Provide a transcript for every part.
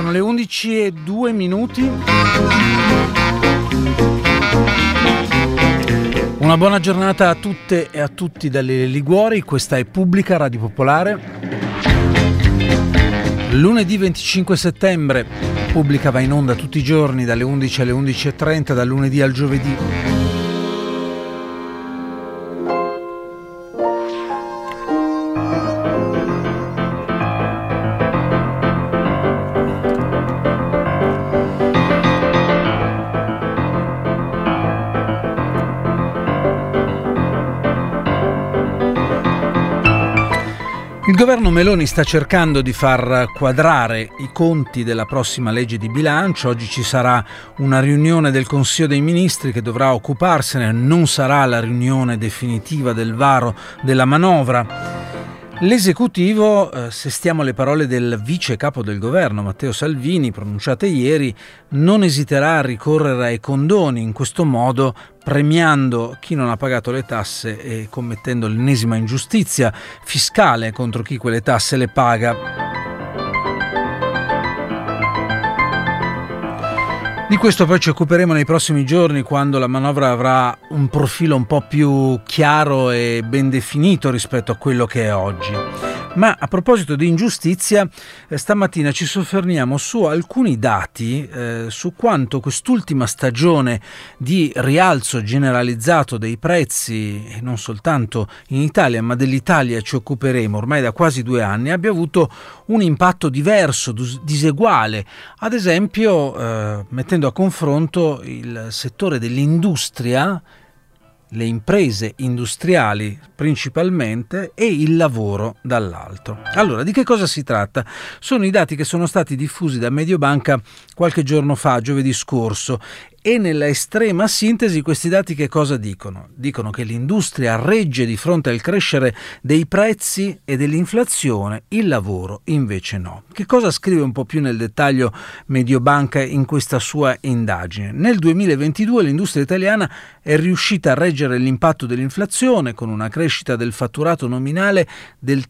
Sono le 11:02. Una buona giornata a tutte e a tutti dalle Liguori. Questa è Pubblica Radio Popolare. Lunedì 25 settembre. Pubblica va in onda tutti i giorni dalle 11 alle 11:30, dal lunedì al giovedì. Il governo Meloni sta cercando di far quadrare i conti della prossima legge di bilancio. Oggi ci sarà una riunione del Consiglio dei Ministri che dovrà occuparsene. Non sarà la riunione definitiva del varo della manovra. L'esecutivo, se stiamo alle parole del vice capo del governo Matteo Salvini pronunciate ieri, non esiterà a ricorrere ai condoni, in questo modo premiando chi non ha pagato le tasse e commettendo l'ennesima ingiustizia fiscale contro chi quelle tasse le paga. Di questo poi ci occuperemo nei prossimi giorni, quando la manovra avrà un profilo un po' più chiaro e ben definito rispetto a quello che è oggi. Ma a proposito di ingiustizia, stamattina ci soffermiamo su alcuni dati su quanto quest'ultima stagione di rialzo generalizzato dei prezzi, e non soltanto in Italia, ma dell'Italia ci occuperemo ormai da quasi 2 anni, abbia avuto un impatto diverso, diseguale. Ad esempio, mettendo a confronto il settore dell'industria, le imprese industriali principalmente, e il lavoro dall'altro. Allora, di che cosa si tratta? Sono i dati che sono stati diffusi da Mediobanca qualche giorno fa, giovedì scorso, e nella estrema sintesi questi dati che cosa dicono? Dicono che l'industria regge di fronte al crescere dei prezzi e dell'inflazione, il lavoro invece no. Che cosa scrive un po' più nel dettaglio Mediobanca in questa sua indagine? Nel 2022 l'industria italiana è riuscita a reggere l'impatto dell'inflazione con una crescita del fatturato nominale del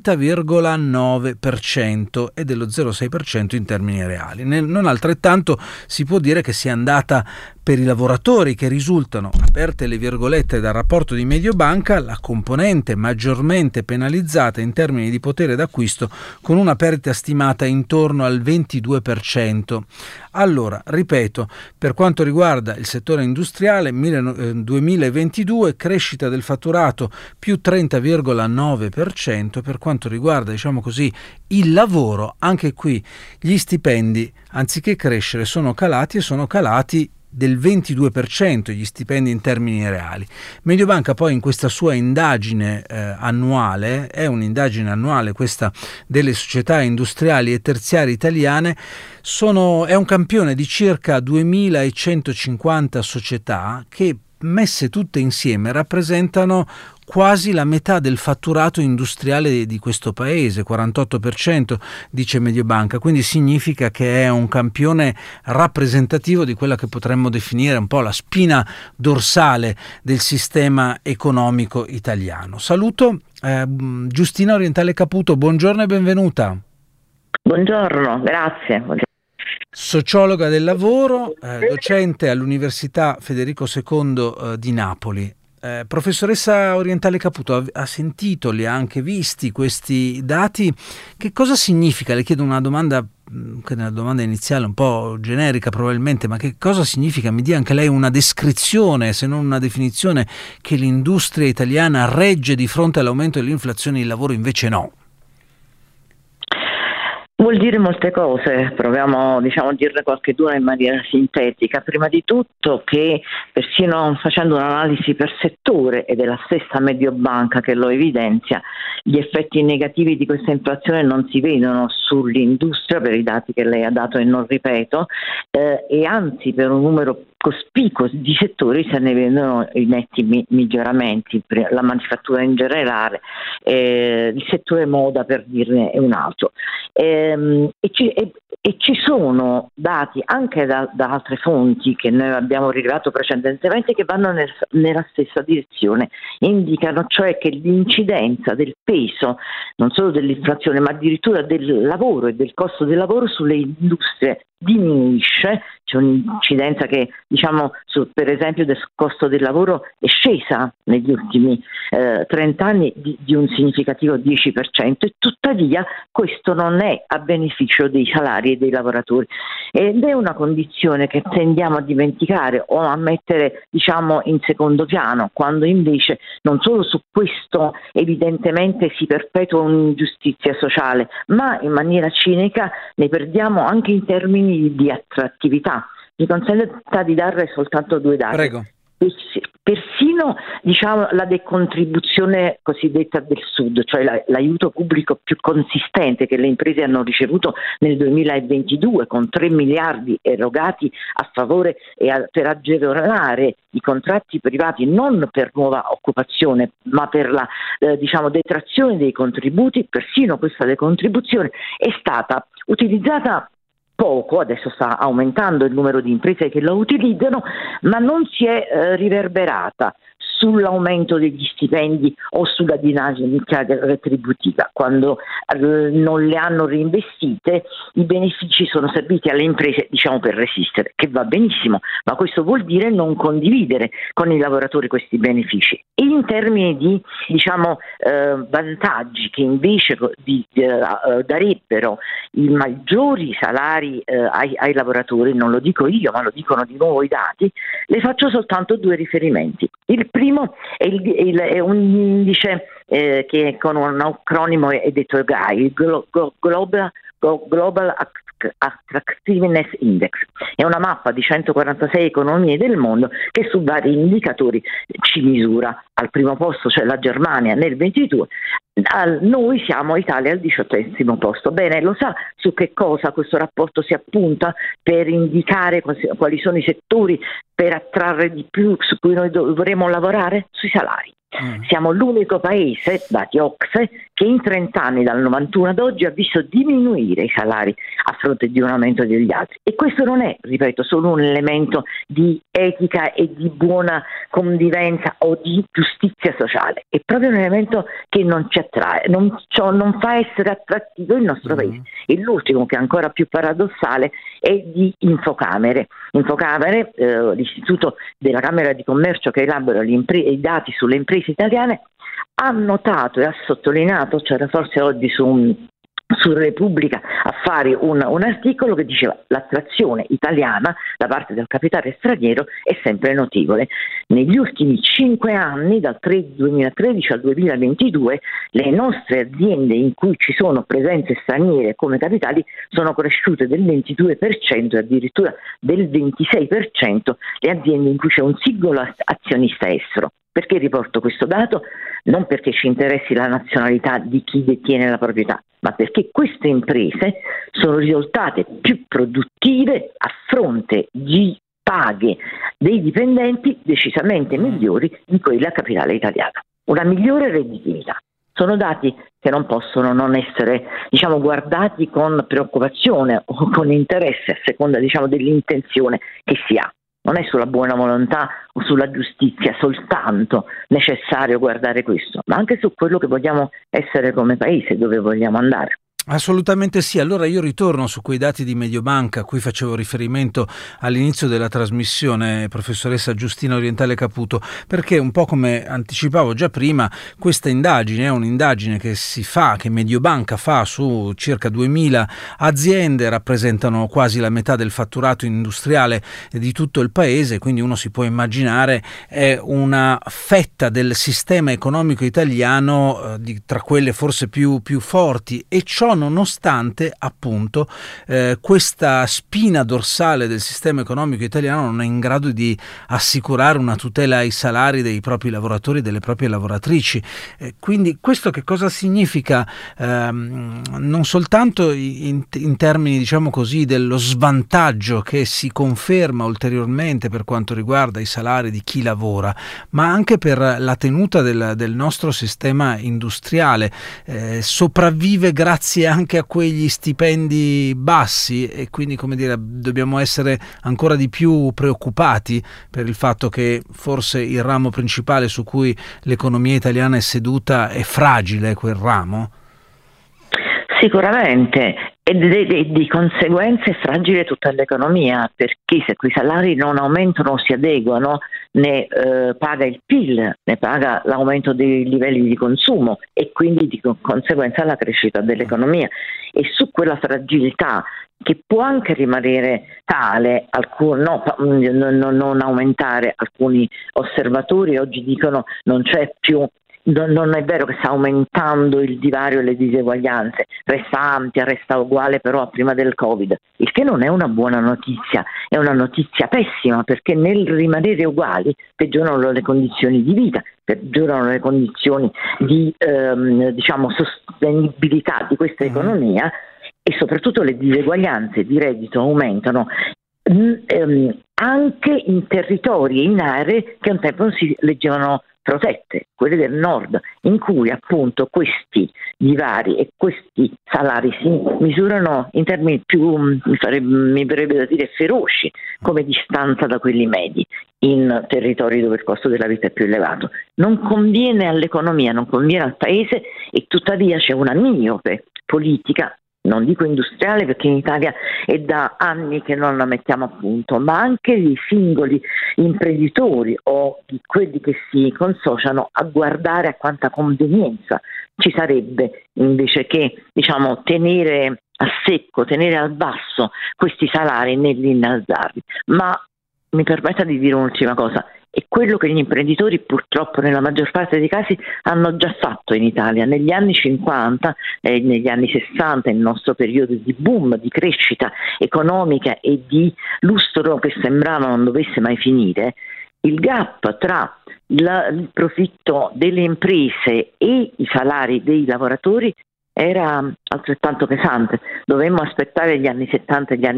30,9% e dello 0,6% in termini reali. Non altrettanto si può dire che sia andata per i lavoratori, che risultano, aperte le virgolette dal rapporto di Mediobanca, la componente maggiormente penalizzata in termini di potere d'acquisto, con una perdita stimata intorno al 22%. Allora, ripeto, per quanto riguarda il settore industriale, 2022 crescita del fatturato più 30,9%, per quanto riguarda, diciamo così, il lavoro, anche qui gli stipendi, anziché crescere, sono calati del 22% gli stipendi in termini reali. Mediobanca poi in questa sua indagine annuale, è un'indagine annuale questa delle società industriali e terziarie italiane, è un campione di circa 2150 società che messe tutte insieme rappresentano quasi la metà del fatturato industriale di questo paese, 48% dice Mediobanca, quindi significa che è un campione rappresentativo di quella che potremmo definire un po' la spina dorsale del sistema economico italiano. Saluto Giustina Orientale Caputo, buongiorno e benvenuta. Buongiorno, grazie. Sociologa del lavoro, docente all'Università Federico II di Napoli. Professoressa Orientale Caputo, ha sentito, li ha anche visti questi dati? Che cosa significa? Le chiedo una domanda che nella domanda iniziale un po' generica probabilmente, ma che cosa significa? Mi dia anche lei una descrizione, se non una definizione, che l'industria italiana regge di fronte all'aumento dell'inflazione e il lavoro invece no. Vuol dire molte cose, proviamo a dirne qualcheduna in maniera sintetica. Prima di tutto che, persino facendo un'analisi per settore, ed è la stessa Mediobanca che lo evidenzia, gli effetti negativi di questa inflazione non si vedono sull'industria per i dati che lei ha dato e non ripeto, e anzi per un numero cospicuo di settori se ne vedono i netti miglioramenti, la manifattura in generale, il settore moda per dirne un altro. E ci sono dati anche da altre fonti che noi abbiamo rilevato precedentemente che vanno nella stessa direzione, indicano cioè che l'incidenza del peso non solo dell'inflazione ma addirittura del lavoro e del costo del lavoro sulle industrie diminuisce. C'è un'incidenza che per esempio del costo del lavoro è scesa negli ultimi 30 anni di un significativo 10%, e tuttavia questo non è a beneficio dei salari e dei lavoratori, ed è una condizione che tendiamo a dimenticare o a mettere in secondo piano, quando invece non solo su questo evidentemente si perpetua un'ingiustizia sociale, ma in maniera cinica ne perdiamo anche in termini di attrattività. Mi consenta di dare soltanto 2 dati. Prego. Persino la decontribuzione cosiddetta del Sud, cioè l'aiuto pubblico più consistente che le imprese hanno ricevuto nel 2022, con 3 miliardi erogati a favore per agevolare i contratti privati non per nuova occupazione ma per la detrazione dei contributi. Persino questa decontribuzione è stata utilizzata poco, adesso sta aumentando il numero di imprese che lo utilizzano, ma non si è riverberata sull'aumento degli stipendi o sulla dinamica retributiva. Quando non le hanno reinvestite, i benefici sono serviti alle imprese per resistere, che va benissimo, ma questo vuol dire non condividere con i lavoratori questi benefici. E in termini di vantaggi che invece darebbero i maggiori salari ai lavoratori, non lo dico io ma lo dicono di nuovo i dati, le faccio soltanto 2 riferimenti. Il primo è un indice che con un acronimo è detto GAI, Global Attractiveness Index. È una mappa di 146 economie del mondo che su vari indicatori ci misura. Al primo posto c'è la Germania nel 22, noi siamo Italia al 18° posto. Bene, lo sa su che cosa questo rapporto si appunta per indicare quali sono i settori per attrarre di più, su cui noi dovremo lavorare? Sui salari. Siamo l'unico paese, dati OCSE, che in 30 anni dal 91 ad oggi ha visto diminuire i salari a fronte di un aumento degli altri, e questo non è, ripeto, solo un elemento di etica e di buona convivenza o di giustizia sociale, è proprio un elemento che non ci attrae, non fa essere attrattivo il nostro paese. E l'ultimo, che è ancora più paradossale, è di Infocamere, l'istituto della Camera di Commercio che elabora i dati sulle imprese italiane, ha notato e ha sottolineato, c'era forse oggi su Repubblica a fare un articolo che diceva: l'attrazione italiana da parte del capitale straniero è sempre notevole. Negli ultimi 5 anni, dal 2013 al 2022, le nostre aziende in cui ci sono presenze straniere come capitali sono cresciute del 22% e addirittura del 26% le aziende in cui c'è un singolo azionista estero. Perché riporto questo dato? Non perché ci interessi la nazionalità di chi detiene la proprietà, ma perché queste imprese sono risultate più produttive a fronte di paghe dei dipendenti decisamente migliori di quella capitale italiana. Una migliore redditività. Sono dati che non possono non essere, guardati con preoccupazione o con interesse, a seconda, dell'intenzione che si ha. Non è sulla buona volontà o sulla giustizia soltanto necessario guardare questo, ma anche su quello che vogliamo essere come paese, dove vogliamo andare. Assolutamente sì. Allora io ritorno su quei dati di Mediobanca a cui facevo riferimento all'inizio della trasmissione, professoressa Giustina Orientale Caputo, perché un po' come anticipavo già prima, questa indagine è un'indagine che Mediobanca fa su circa 2000 aziende, rappresentano quasi la metà del fatturato industriale di tutto il paese, quindi uno si può immaginare è una fetta del sistema economico italiano tra quelle forse più forti, e ciò nonostante appunto questa spina dorsale del sistema economico italiano non è in grado di assicurare una tutela ai salari dei propri lavoratori e delle proprie lavoratrici. Quindi questo che cosa significa non soltanto in termini, diciamo così, dello svantaggio che si conferma ulteriormente per quanto riguarda i salari di chi lavora, ma anche per la tenuta del nostro sistema industriale. Sopravvive grazie anche a quegli stipendi bassi e quindi, come dire, dobbiamo essere ancora di più preoccupati per il fatto che forse il ramo principale su cui l'economia italiana è seduta è fragile, quel ramo? Sicuramente, e di conseguenza è fragile tutta l'economia, perché se quei salari non aumentano o si adeguano, ne paga il PIL, ne paga l'aumento dei livelli di consumo e quindi di conseguenza la crescita dell'economia. E su quella fragilità, che può anche rimanere tale, non aumentare, alcuni osservatori oggi dicono non c'è più. Non è vero che sta aumentando il divario e le diseguaglianze, resta ampia, resta uguale però a prima del Covid, il che non è una buona notizia, è una notizia pessima, perché nel rimanere uguali peggiorano le condizioni di vita, peggiorano le condizioni di sostenibilità di questa economia e soprattutto le diseguaglianze di reddito aumentano anche in territori e in aree che un tempo non si leggevano protette, quelle del nord, in cui appunto questi divari e questi salari si misurano in termini più, mi verrebbe da dire, feroci, come distanza da quelli medi, in territori dove il costo della vita è più elevato. Non conviene all'economia, non conviene al paese, e tuttavia c'è una miope politica, non dico industriale perché in Italia è da anni che non la mettiamo a punto, ma anche di singoli imprenditori o di quelli che si consociano a guardare a quanta convenienza ci sarebbe invece che tenere a secco, tenere al basso questi salari nell'innalzarli. Ma mi permetta di dire un'ultima cosa. È quello che gli imprenditori purtroppo nella maggior parte dei casi hanno già fatto in Italia negli anni 50 e negli anni 60, il nostro periodo di boom, di crescita economica e di lustro che sembrava non dovesse mai finire. Il gap tra il profitto delle imprese e i salari dei lavoratori era altrettanto pesante. Dovemmo aspettare gli anni 70 e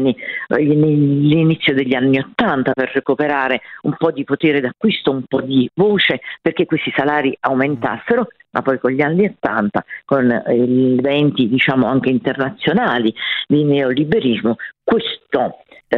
l'inizio degli anni 80 per recuperare un po' di potere d'acquisto, un po' di voce, perché questi salari aumentassero, ma poi con gli anni 80, con gli eventi anche internazionali di neoliberismo, questo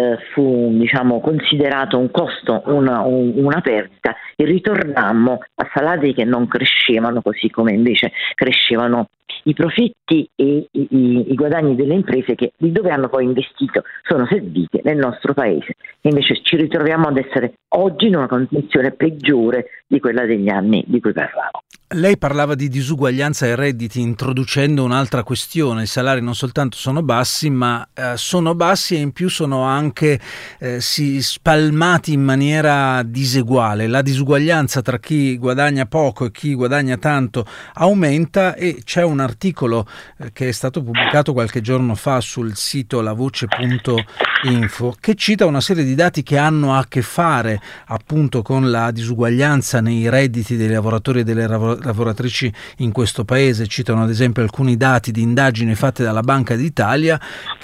fu considerato un costo, una perdita, e ritornammo a salari che non crescevano così come invece crescevano i profitti e i guadagni delle imprese che di dove hanno poi investito sono servite nel nostro paese, e invece ci ritroviamo ad essere oggi in una condizione peggiore di quella degli anni di cui parlavo. Lei parlava di disuguaglianza ai redditi introducendo un'altra questione: i salari non soltanto sono bassi, ma sono bassi e in più sono anche spalmati in maniera diseguale. La disuguaglianza tra chi guadagna poco e chi guadagna tanto aumenta, e c'è un articolo che è stato pubblicato qualche giorno fa sul sito lavoce.info che cita una serie di dati che hanno a che fare appunto con la disuguaglianza nei redditi dei lavoratori e delle lavoratrici in questo paese. Citano ad esempio alcuni dati di indagini fatte dalla Banca d'Italia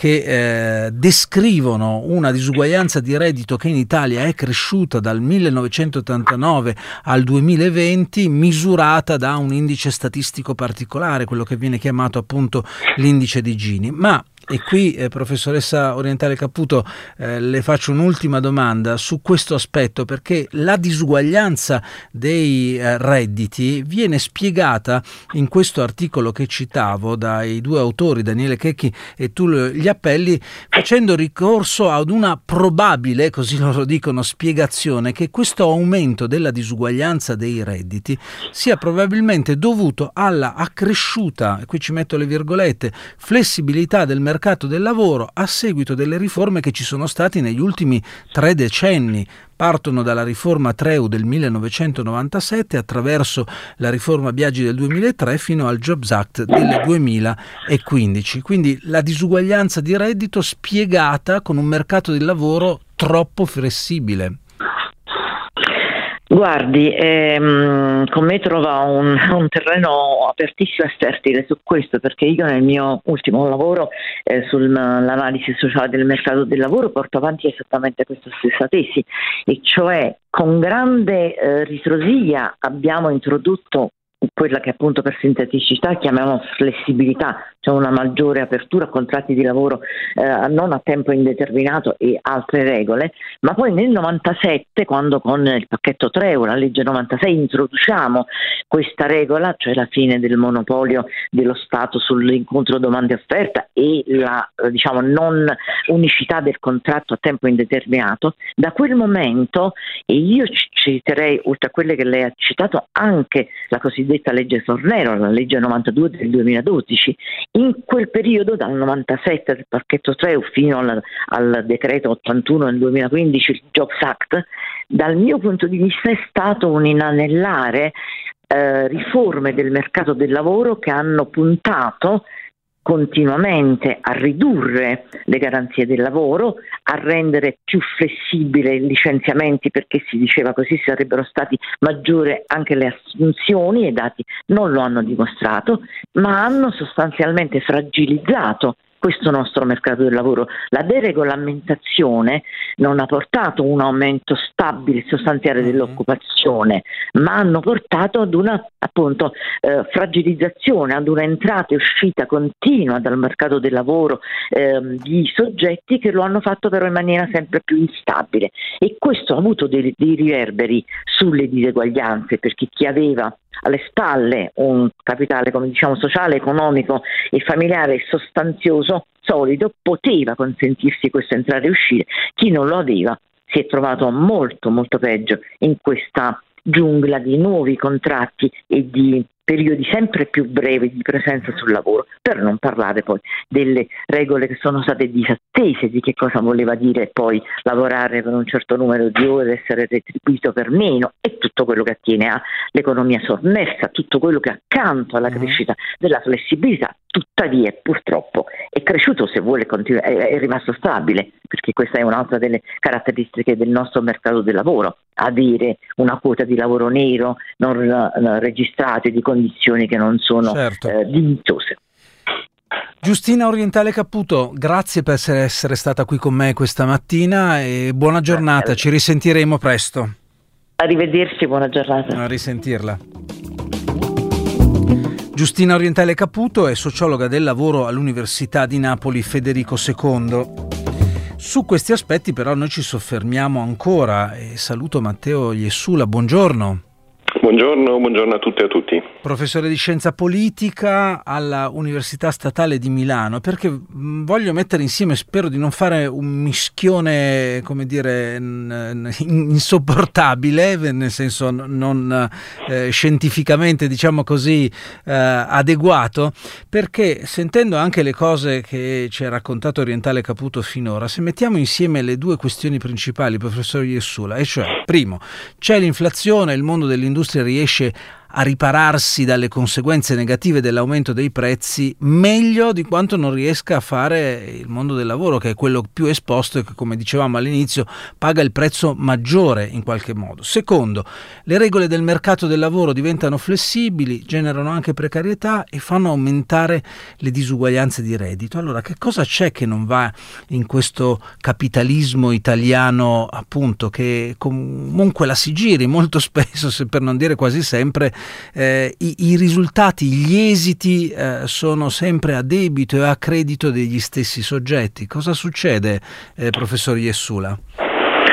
che descrivono una disuguaglianza di reddito che in Italia è cresciuta dal 1989 al 2020, misurata da un indice statistico particolare, quello che viene chiamato appunto l'indice di Gini. Ma e qui, professoressa Orientale Caputo, le faccio un'ultima domanda su questo aspetto, perché la disuguaglianza dei redditi viene spiegata in questo articolo che citavo dai due autori, Daniele Checchi e Tullio Gliappelli, facendo ricorso ad una probabile, così loro dicono, spiegazione che questo aumento della disuguaglianza dei redditi sia probabilmente dovuto alla accresciuta, e qui ci metto le virgolette, flessibilità del mercato mercato del lavoro a seguito delle riforme che ci sono stati negli ultimi 3 decenni. Partono dalla riforma Treu del 1997 attraverso la riforma Biagi del 2003 fino al Jobs Act del 2015. Quindi la disuguaglianza di reddito spiegata con un mercato del lavoro troppo flessibile. Guardi, con me trova un terreno apertissimo e fertile su questo, perché io nel mio ultimo lavoro sull'analisi sociale del mercato del lavoro porto avanti esattamente questa stessa tesi, e cioè con grande ritrosia abbiamo introdotto quella che appunto per sinteticità chiamiamo flessibilità, cioè una maggiore apertura a contratti di lavoro non a tempo indeterminato e altre regole, ma poi nel 97, quando con il pacchetto Treu, la legge 96, introduciamo questa regola, cioè la fine del monopolio dello Stato sull'incontro domanda e offerta e la non unicità del contratto a tempo indeterminato, da quel momento, e io citerei oltre a quelle che lei ha citato anche la cosiddetta legge Fornero, la legge 92 del 2012, in quel periodo dal 97 del pacchetto Treu fino al decreto 81 del 2015, il Jobs Act, dal mio punto di vista è stato un inanellare riforme del mercato del lavoro che hanno puntato continuamente a ridurre le garanzie del lavoro, a rendere più flessibile i licenziamenti, perché si diceva così sarebbero stati maggiori anche le assunzioni, e i dati non lo hanno dimostrato, ma hanno sostanzialmente fragilizzato questo nostro mercato del lavoro. La deregolamentazione non ha portato un aumento stabile, sostanziale dell'occupazione, ma hanno portato ad una fragilizzazione, ad una entrata e uscita continua dal mercato del lavoro di soggetti che lo hanno fatto però in maniera sempre più instabile, e questo ha avuto dei riverberi sulle diseguaglianze, perché chi aveva alle spalle un capitale, come diciamo, sociale, economico e familiare sostanzioso, solido, poteva consentirsi questo entrare e uscire. Chi non lo aveva si è trovato molto molto peggio in questa giungla di nuovi contratti e di periodi sempre più brevi di presenza sul lavoro, per non parlare poi delle regole che sono state disattese, di che cosa voleva dire poi lavorare per un certo numero di ore, essere retribuito per meno, e tutto quello che attiene all'economia sommersa, tutto quello che accanto alla crescita della flessibilità tuttavia purtroppo è cresciuto, se vuole è rimasto stabile, perché questa è un'altra delle caratteristiche del nostro mercato del lavoro, avere una quota di lavoro nero non registrato, di condizioni che non sono dignitose. Giustina Orientale Caputo, grazie per essere stata qui con me questa mattina e buona giornata, ci risentiremo presto. Arrivederci, buona giornata. A risentirla. Giustina Orientale Caputo è sociologa del lavoro all'Università di Napoli Federico II. Su questi aspetti però noi ci soffermiamo ancora e saluto Matteo Iessula, buongiorno. Buongiorno a tutte e a tutti. Professore di scienza politica alla Università Statale di Milano, perché voglio mettere insieme, spero di non fare un mischione, come dire, insopportabile, nel senso non scientificamente, diciamo così, adeguato, perché sentendo anche le cose che ci ha raccontato Orientale Caputo finora, se mettiamo insieme le due questioni principali, professor Iessula, e cioè, primo, c'è l'inflazione, il mondo dell'industria riesce a ripararsi dalle conseguenze negative dell'aumento dei prezzi meglio di quanto non riesca a fare il mondo del lavoro, che è quello più esposto e che, come dicevamo all'inizio, paga il prezzo maggiore in qualche modo. Secondo, le regole del mercato del lavoro diventano flessibili, generano anche precarietà e fanno aumentare le disuguaglianze di reddito. Allora, che cosa c'è che non va in questo capitalismo italiano, appunto, che comunque la si giri molto spesso, se per non dire quasi sempre, i risultati, gli esiti sono sempre a debito e a credito degli stessi soggetti. Cosa succede, professor Iessula?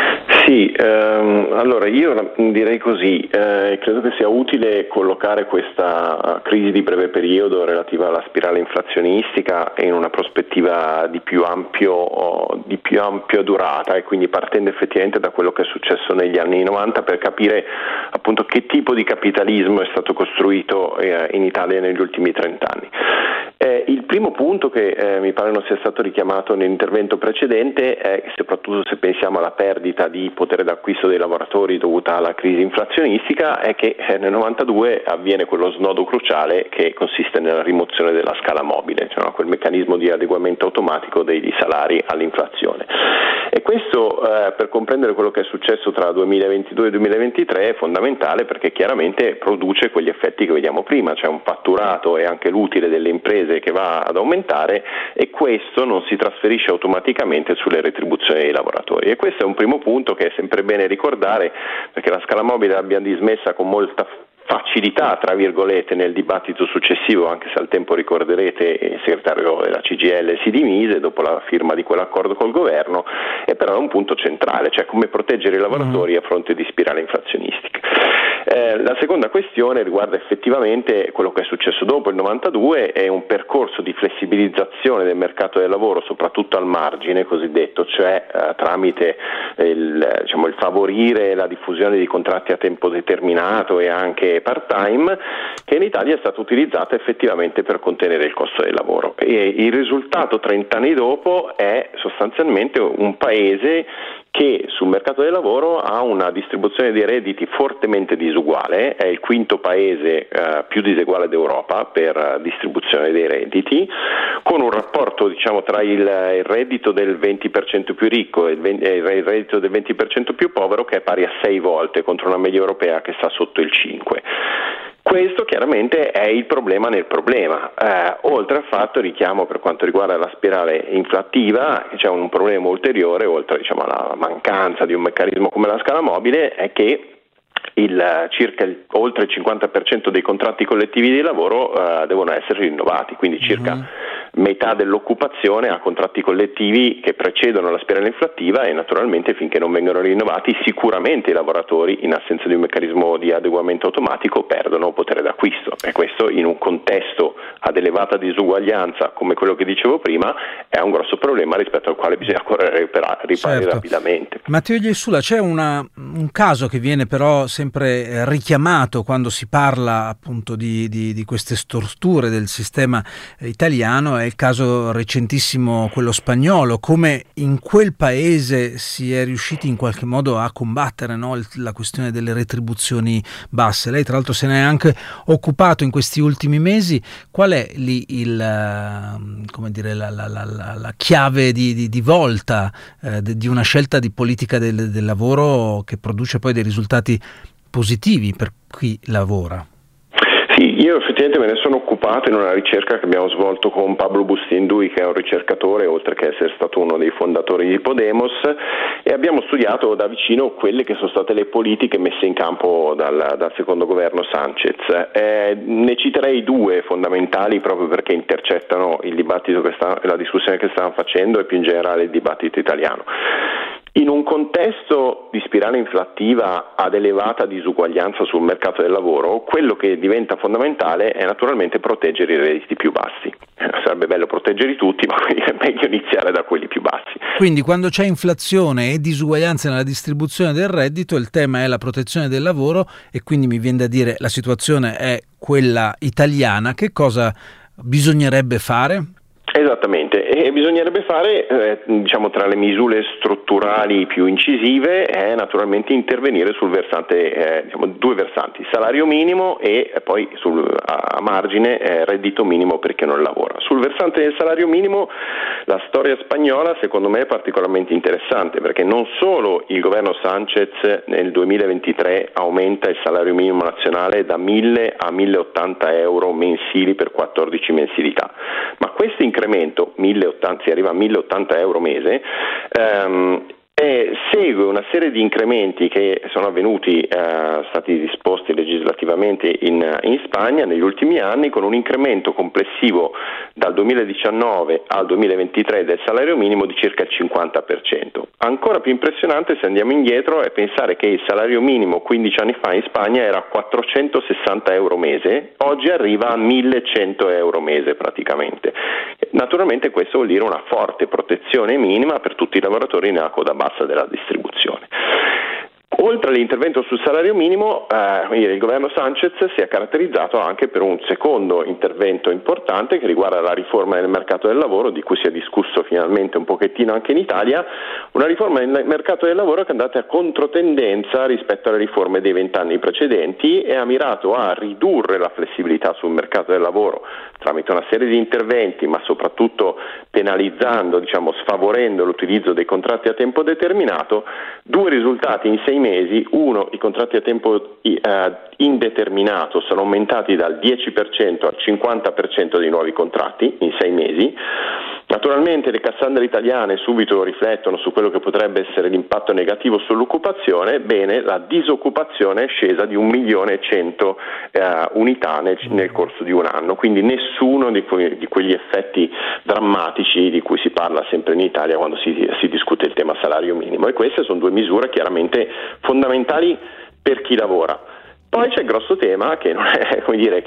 Sì, allora io direi così, credo che sia utile collocare questa crisi di breve periodo relativa alla spirale inflazionistica in una prospettiva di più ampia durata, e quindi partendo effettivamente da quello che è successo negli anni 90 per capire appunto che tipo di capitalismo è stato costruito in Italia negli ultimi 30 anni. Il primo punto che mi pare non sia stato richiamato nell'intervento precedente è, soprattutto se pensiamo alla perdita di potere d'acquisto dei lavoratori dovuta alla crisi inflazionistica, è che nel 92 avviene quello snodo cruciale che consiste nella rimozione della scala mobile, cioè quel meccanismo di adeguamento automatico dei salari all'inflazione. E questo per comprendere quello che è successo tra 2022 e 2023 è fondamentale, perché chiaramente produce quegli effetti che vediamo prima, cioè un fatturato e anche l'utile delle imprese che va ad aumentare, e questo non si trasferisce automaticamente sulle retribuzioni dei lavoratori. E questo è un primo punto che è sempre bene ricordare, perché la scala mobile l'abbiamo dismessa con molta facilità, tra virgolette, nel dibattito successivo, anche se al tempo ricorderete il segretario della CGIL si dimise dopo la firma di quell'accordo col governo, e però è un punto centrale, cioè come proteggere i lavoratori a fronte di spirale inflazionistica. La seconda questione riguarda effettivamente quello che è successo dopo il 92, è un percorso di flessibilizzazione del mercato del lavoro, soprattutto al margine cosiddetto, cioè tramite il favorire la diffusione di contratti a tempo determinato e anche part-time, che in Italia è stato utilizzato effettivamente per contenere il costo del lavoro. E il risultato 30 anni dopo è sostanzialmente un paese che sul mercato del lavoro ha una distribuzione dei redditi fortemente disuguale, è il quinto paese più diseguale d'Europa per distribuzione dei redditi, con un rapporto tra il reddito del 20% più ricco e il reddito del 20% più povero che è pari a 6 volte contro una media europea che sta sotto il 5. Questo chiaramente è il problema nel problema, oltre al fatto, richiamo per quanto riguarda la spirale inflattiva, c'è un problema ulteriore, oltre alla mancanza di un meccanismo come la scala mobile, è che oltre il 50% dei contratti collettivi di lavoro devono essere rinnovati, quindi circa metà dell'occupazione ha contratti collettivi che precedono la spirale inflattiva, e naturalmente finché non vengono rinnovati sicuramente i lavoratori, in assenza di un meccanismo di adeguamento automatico, perdono potere d'acquisto, e questo in un contesto ad elevata disuguaglianza come quello che dicevo prima è un grosso problema rispetto al quale bisogna correre riparare rapidamente. Matteo Iglesula, c'è un caso che viene però sempre richiamato quando si parla appunto di queste storture del sistema italiano, è il caso recentissimo, quello spagnolo, come in quel paese si è riusciti in qualche modo a combattere la questione delle retribuzioni basse. Lei tra l'altro se ne è anche occupato in questi ultimi mesi. Qual è lì la chiave di volta di una scelta di politica del lavoro che produce poi dei risultati positivi per chi lavora? Sì, io effettivamente me ne sono occupato in una ricerca che abbiamo svolto con Pablo Bustindui, che è un ricercatore, oltre che essere stato uno dei fondatori di Podemos, e abbiamo studiato da vicino quelle che sono state le politiche messe in campo dal secondo governo Sanchez. Ne citerei due fondamentali proprio perché intercettano il dibattito la discussione che stavamo facendo e più in generale il dibattito italiano. In un contesto di spirale inflattiva ad elevata disuguaglianza sul mercato del lavoro, quello che diventa fondamentale è naturalmente proteggere i redditi più bassi. Sarebbe bello proteggerli tutti, ma è meglio iniziare da quelli più bassi. Quindi quando c'è inflazione e disuguaglianza nella distribuzione del reddito, il tema è la protezione del lavoro, e quindi mi viene da dire la situazione è quella italiana. Che cosa bisognerebbe fare? Esattamente, e bisognerebbe fare, tra le misure strutturali più incisive, è naturalmente intervenire sul versante, due versanti, salario minimo e poi a margine reddito minimo per chi non lavora. Sul versante del salario minimo la storia spagnola secondo me è particolarmente interessante, perché non solo il governo Sanchez nel 2023 aumenta il salario minimo nazionale da 1.000 a 1.080 euro mensili per 14 mensilità, ma questo incremento, si arriva a 1.080 euro mese, segue una serie di incrementi che sono avvenuti, stati disposti legislativamente in Spagna negli ultimi anni, con un incremento complessivo dal 2019 al 2023 del salario minimo di circa il 50%. Ancora più impressionante, se andiamo indietro, è pensare che il salario minimo 15 anni fa in Spagna era 460 euro mese, oggi arriva a 1100 euro mese praticamente. Naturalmente questo vuol dire una forte protezione minima per tutti i lavoratori nella coda bassa della distribuzione. Oltre all'intervento sul salario minimo, il governo Sanchez si è caratterizzato anche per un secondo intervento importante che riguarda la riforma del mercato del lavoro, di cui si è discusso finalmente un pochettino anche in Italia, una riforma del mercato del lavoro che è andata a controtendenza rispetto alle riforme dei 20 anni precedenti e ha mirato a ridurre la flessibilità sul mercato del lavoro tramite una serie di interventi, ma soprattutto penalizzando, sfavorendo l'utilizzo dei contratti a tempo determinato. Due risultati in 6 mesi: uno, i contratti a tempo indeterminato sono aumentati dal 10% al 50% dei nuovi contratti in 6 mesi. Naturalmente le Cassandre italiane subito riflettono su quello che potrebbe essere l'impatto negativo sull'occupazione. Bene, la disoccupazione è scesa di 1.100.000 unità nel corso di un anno, quindi nessuno di quegli effetti drammatici di cui si parla sempre in Italia quando si discute il tema salario minimo. E queste sono due misure chiaramente fondamentali per chi lavora. Poi c'è il grosso tema che non è,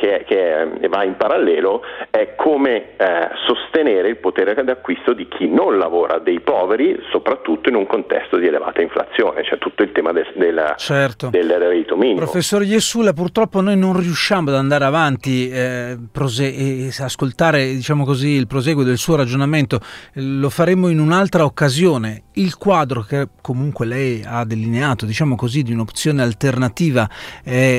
che va in parallelo, è come sostenere il potere d'acquisto di chi non lavora, dei poveri, soprattutto in un contesto di elevata inflazione. C'è tutto il tema del reddito minimo. Professor Jessula, purtroppo noi non riusciamo ad andare avanti e ascoltare, il proseguo del suo ragionamento. Lo faremo in un'altra occasione. Il quadro che comunque lei ha delineato, di un'opzione alternativa è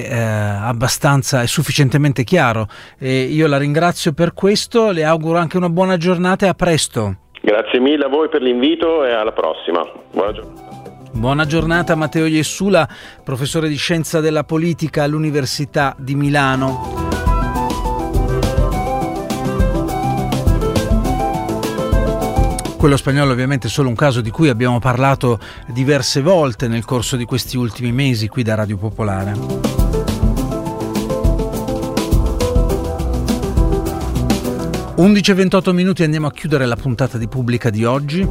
sufficientemente chiaro. Io la ringrazio per questo, le auguro anche una buona giornata e a presto. Grazie mille a voi per l'invito e alla prossima. Buona giornata. Buona giornata Matteo Jessula, professore di scienza della politica all'Università di Milano. Quello spagnolo ovviamente è solo un caso di cui abbiamo parlato diverse volte nel corso di questi ultimi mesi qui da Radio Popolare. 11:28, andiamo a chiudere la puntata di Pubblica di oggi.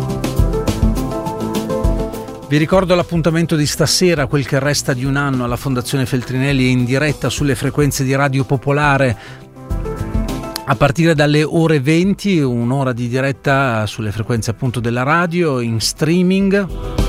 Vi ricordo l'appuntamento di stasera, quel che resta di un anno, alla Fondazione Feltrinelli in diretta sulle frequenze di Radio Popolare a partire dalle ore 20, un'ora di diretta sulle frequenze appunto della radio, in streaming.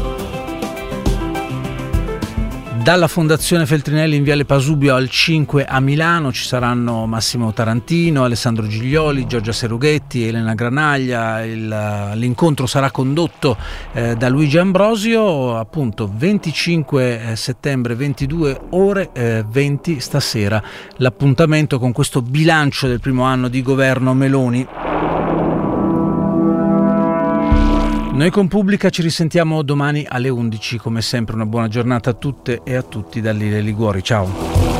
Dalla Fondazione Feltrinelli in Viale Pasubio al 5 a Milano ci saranno Massimo Tarantino, Alessandro Giglioli, Giorgia Serughetti, Elena Granaglia. L'incontro sarà condotto da Luigi Ambrosio, appunto 25 settembre, 22 ore 20 stasera, l'appuntamento con questo bilancio del primo anno di governo Meloni. Noi con Pubblica ci risentiamo domani alle 11, come sempre una buona giornata a tutte e a tutti da Lille Liguori, ciao.